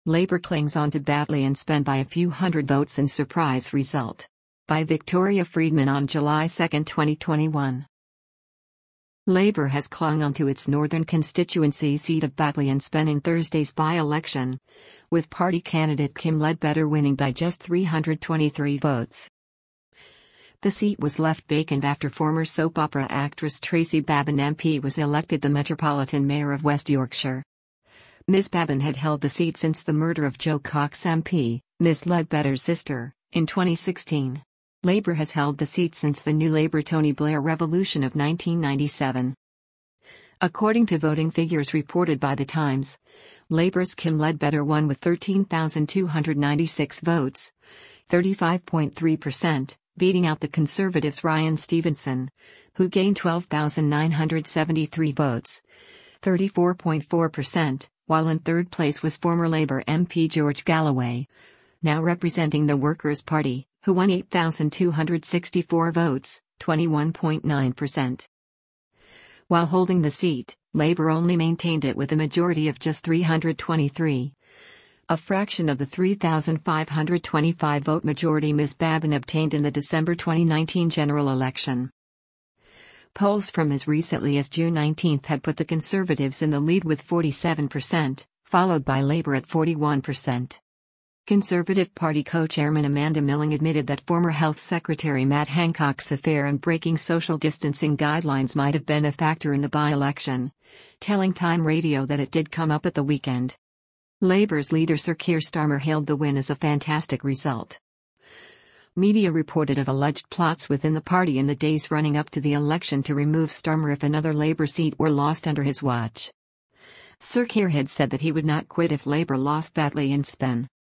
Labour clings on to Batley and Spen by a few hundred votes in surprise result. By Victoria Friedman on July 2, 2021. Labour has clung onto its northern constituency seat of Batley and Spen in Thursday's by-election, with party candidate Kim Ledbetter winning by just 323 votes. The seat was left vacant after former soap opera actress Tracy Babin MP was elected the Metropolitan Mayor of West Yorkshire. Ms. Babin had held the seat since the murder of Jo Cox MP, Ms. Ledbetter's sister, in 2016. Labour has held the seat since the New Labour Tony Blair revolution of 1997. According to voting figures reported by The Times, Labour's Kim Ledbetter won with 13,296 votes, 35.3%, beating out the Conservatives' Ryan Stevenson, who gained 12,973 votes, 34.4%, while in third place was former Labour MP George Galloway, now representing the Workers' Party, who won 8,264 votes, 21.9%. While holding the seat, Labour only maintained it with a majority of just 323. A fraction of the 3,525 vote majority Ms. Babin obtained in the December 2019 general election. Polls from as recently as June 19 had put the Conservatives in the lead with 47%, followed by Labour at 41%. Conservative Party co-chairman Amanda Milling admitted that former Health Secretary Matt Hancock's affair and breaking social distancing guidelines might have been a factor in the by-election, telling Time Radio that it did come up at the weekend. Labour's leader Sir Keir Starmer hailed the win as a fantastic result. Media reported of alleged plots within the party in the days running up to the election to remove Starmer if another Labour seat were lost under his watch. Sir Keir had said that he would not quit if Labour lost Batley and Spen.